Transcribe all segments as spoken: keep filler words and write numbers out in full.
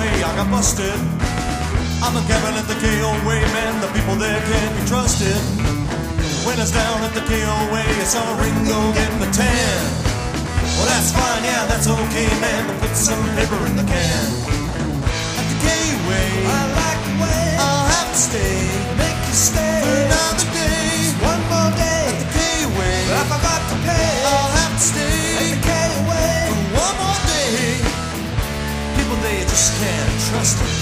way, I got busted. I'm a cabin at the K O A, man, the people there can't be trusted. When I was down at the K O A, I saw Ringo getting a tan. Well, that's fine, yeah, that's okay, man, but put some paper in the can. At the K O A, I like the way I'll have to stay, make you stay for another day. one more day. At the K O A, But I forgot to pay I'll have to stay at the K O A. for one more day. People, they just can't trust it.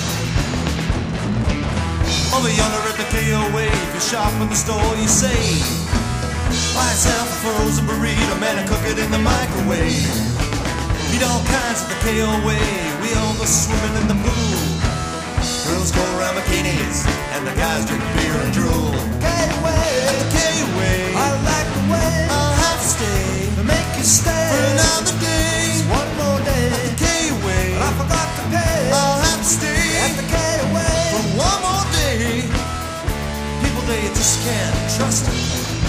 Over yonder at the K O A, if you shop in the store, you say, buy yourself a frozen burrito, man, and cook it in the microwave. Eat all kinds at the K O A, we all go swimming in the pool. Girls go around bikinis, and the guys drink beer and drool. K O A, At the K O A, I like the way I'll have to stay to make you stay for another day. one more day. At the K O A, But I forgot to pay I'll have to stay at the K O A. for one more day. People, they just can't trust it.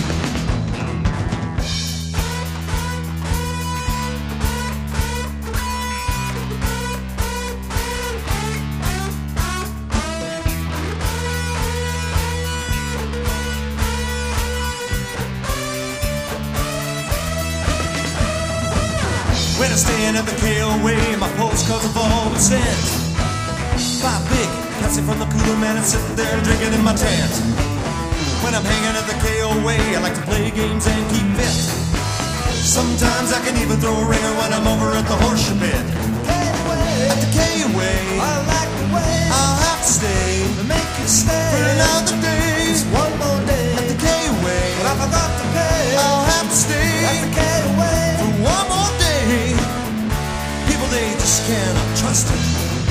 When I'm staying at the K O A, my postcards have all been sent by a big Pepsi from the cooler, man, and sitting there drinking in my tent. When I'm hanging at the K O A, I like to play games and keep fit. Sometimes I can even throw a ringer when I'm over at the horseshoe pit. K O A, At the K O A, I like the way I'll have to stay to make you stay for another day. one more day. At the K O A, But I forgot to pay I'll have to stay at the K O A. for one more day. People, they just cannot trust it.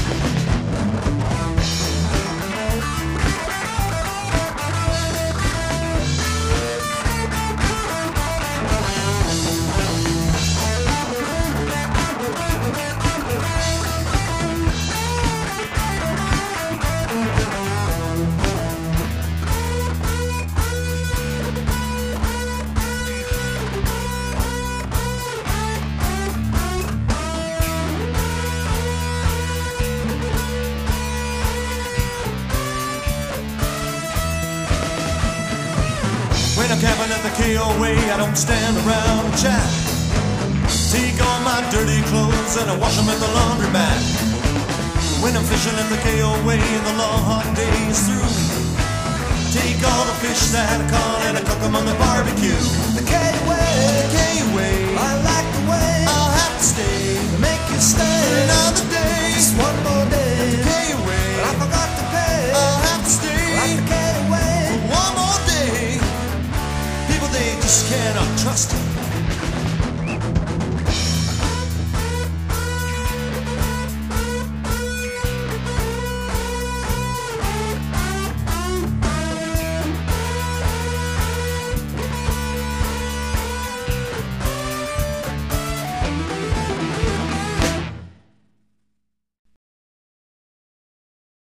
When I'm camping at the K O A, I don't stand around and chat. Take all my dirty clothes and I wash them at the laundromat. When I'm fishing at the K O A and the long hot day is through, take all the fish that I caught and I cook them on the barbecue. The K O A, The K O A, I like the way I'll have to stay to make you for stay another day. just one more day. K O A, But I forgot to pay I'll have to at stay the K O A. for one more day. People, they just cannot trust it.